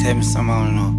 Tell me something I don't know.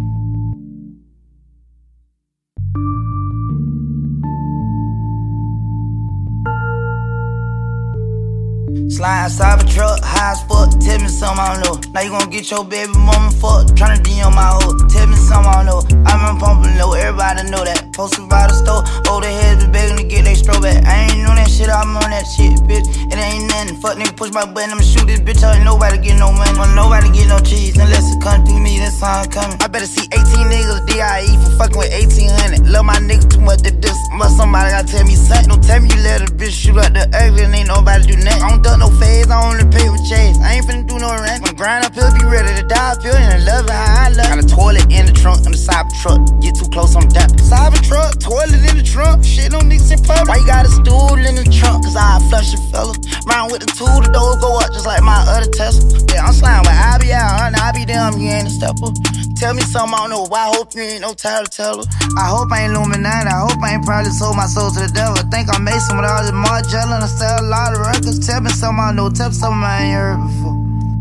Slide outside a truck, high as fuck, tell me something I don't know. Now you gon' get your baby mama fucked, tryna DM my hoe, tell me something I don't know. I been pumping low, everybody know that. Posted by the store, older heads be begging to get they strobe back. I ain't on that shit, I'm on that shit, bitch. It ain't nothing, fuck nigga push my button, I'ma shoot this bitch. Ain't nobody get no money, want nobody get no cheese unless it come through me, that's how I'm coming. I better see 18 niggas DIE for fucking with 1800. Love my nigga too much to this, must somebody gotta tell me something. Don't tell me you let a bitch shoot out the ugly and ain't nobody do nothing. I don't duck no phase, I only pay with chase. I ain't finna do no rent. When grind up here, be ready to die. I feel and I love it how I love it. Got a toilet in the trunk, in the cyber truck. Get too close, I'm dapping. Cyber truck, toilet in the trunk. Shit on niggas in public. Why you got a stool in the trunk? Cause I flush it, fellas. Round with the tool, the doors go up just like my other Tesla. Yeah, I'm sliding with I be out, I be damn, you ain't a stepper. Tell me something I don't know. Why I hope you ain't no title teller. I hope I ain't Illuminati. I hope I ain't probably sold my soul to the devil. I think I'm Mason with all this Margiela and I sell a lot of records. Tell me something I know. Tell me something I ain't heard before.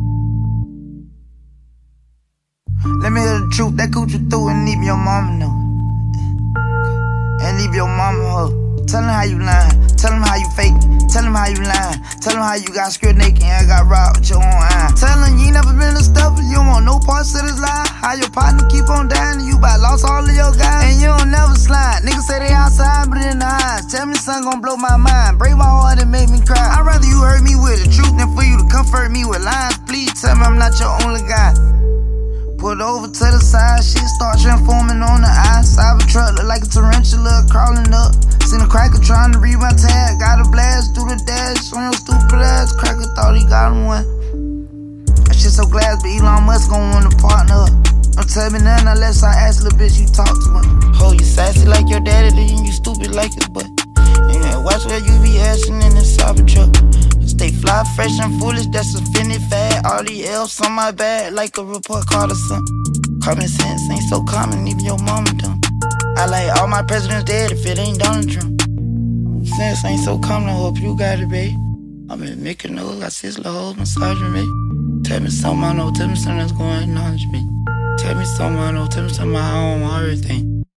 Let me hear the truth. That coochie through and leave your mama know. And leave your mama hoe. Tell them how you lying. Tell them how you fake. Tell them how you lying. Tell them how you got scared naked and I got robbed with your own eye. Tell them you ain't never been a stuffer. You don't want no parts of this lie. How your partner keep on dying and you about lost all of your guys. And you don't never slide. Niggas say they outside but in the eyes. Tell me something gon' blow my mind. Break my heart and make me cry. I'd rather you hurt me with the truth than for you to comfort me with lies. Please tell me I'm not your only guy. Put over to the side, shit start transforming on the eye. Cyber truck look like a tarantula crawling up. Seen a cracker trying to read my tag. Got a blast through the dash on your stupid ass. Cracker thought he got him one. That shit so glass, but Elon Musk gon' want to partner up. Don't tell me nothing unless I ask little bitch you talk to much. Oh, you sassy like your daddy, then you stupid like his butt. Yeah, watch where you be asking in the cyber truck. Stay fly, fresh and foolish, that's a finny fad. All the L's on my back, like a report card or something. Common sense ain't so common, even your mama dumb. I like all my presidents dead if it ain't Donald Trump. Sense ain't so common, I hope you got it, babe. I'm in making those, I sizzle hoes, massaging me. Tell me something I know, tell me something that's going on with me. Tell me something I know, tell me something I own, everything.